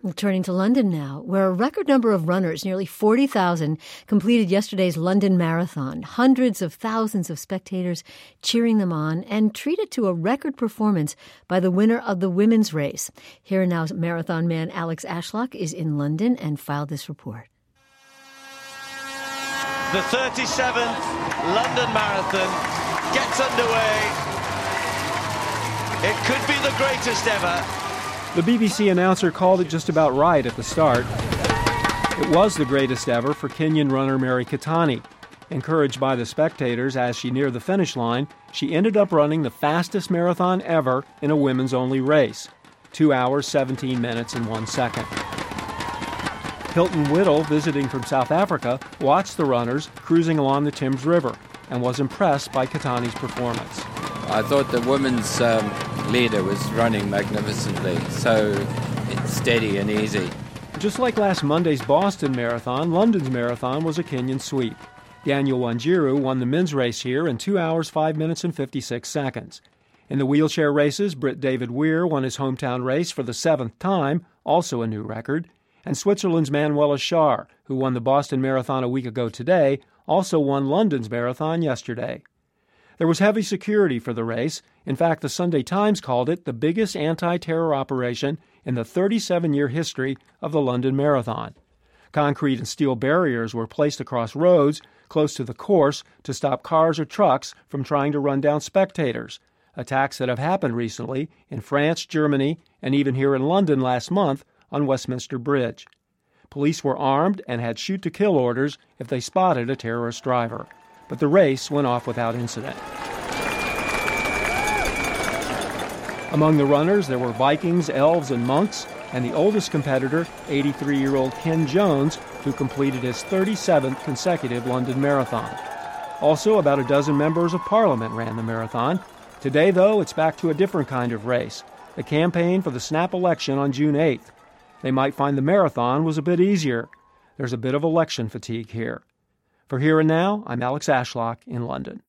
Turning to London now, where a record number of runners, nearly 40,000, completed yesterday's London Marathon. Hundreds of thousands of spectators cheering them on and treated to a record performance by the winner of the women's race. Here Now's marathon man Alex Ashlock is in London and filed this report. The 37th London Marathon gets underway. It could be the greatest ever. The BBC announcer called it just about right at the start. It was the greatest ever for Kenyan runner Mary Keitany. Encouraged by the spectators as she neared the finish line, she ended up running the fastest marathon ever in a women's-only race, 2 hours, 17 minutes, and 1 second. Hilton Whittle, visiting from South Africa, watched the runners cruising along the Thames River and was impressed by Keitany's performance. I thought the women's leader was running magnificently, so it's steady and easy. Just like last Monday's Boston Marathon, London's marathon was a Kenyan sweep. Daniel Wanjiru won the men's race here in 2 hours, 5 minutes, and 56 seconds. In the wheelchair races, Britt David Weir won his hometown race for the 7th time, also a new record. And Switzerland's Manuela Schär, who won the Boston Marathon a week ago today, also won London's marathon yesterday. There was heavy security for the race. In fact, the Sunday Times called it the biggest anti-terror operation in the 37-year history of the London Marathon. Concrete and steel barriers were placed across roads close to the course to stop cars or trucks from trying to run down spectators, attacks that have happened recently in France, Germany, and even here in London last month on Westminster Bridge. Police were armed and had shoot-to-kill orders if they spotted a terrorist driver. But the race went off without incident. Among the runners, there were Vikings, elves, and monks, and the oldest competitor, 83-year-old Ken Jones, who completed his 37th consecutive London Marathon. Also, about a dozen members of Parliament ran the marathon. Today, though, it's back to a different kind of race, the campaign for the snap election on June 8th. They might find the marathon was a bit easier. There's a bit of election fatigue here. For Here and Now, I'm Alex Ashlock in London.